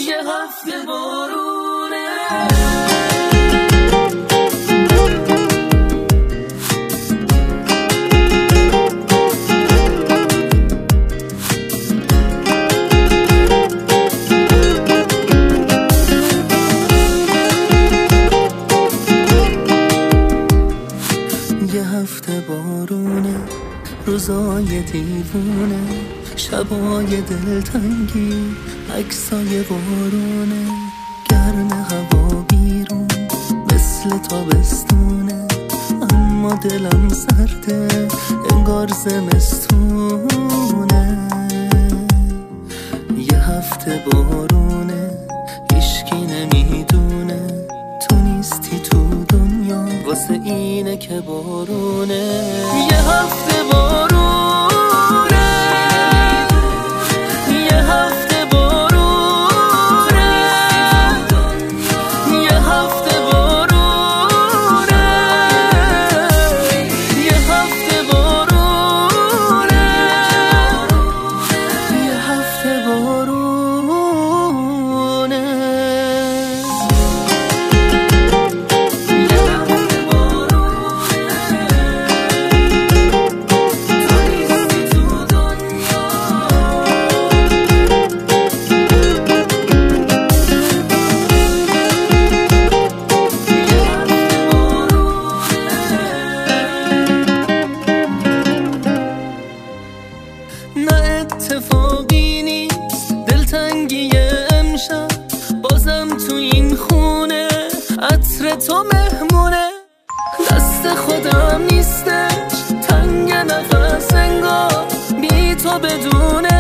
یه هفته بارونه. یه هفته بارونه، روزای دیوونه، شبای دلتنگی، عکسای بارونه، گرم هوا بیرون مثل تابستونه، اما دلم سرده انگار زمستونه. یه هفته بارونه، هیشکی نمیدونه تو نیستی تو دنیا، واسه اینه که بارونه. یه هفته بارونه، یه هفته بارونه، یه هفته بارونه، یه هفته بارونه، یه هفته بارونه. نه اتفاقی نیست دلتنگی امشب، بازم تو این خونه عطر تو مهمونه. دست خودم نیستش تنگ نفس انگار بی تو بدونه.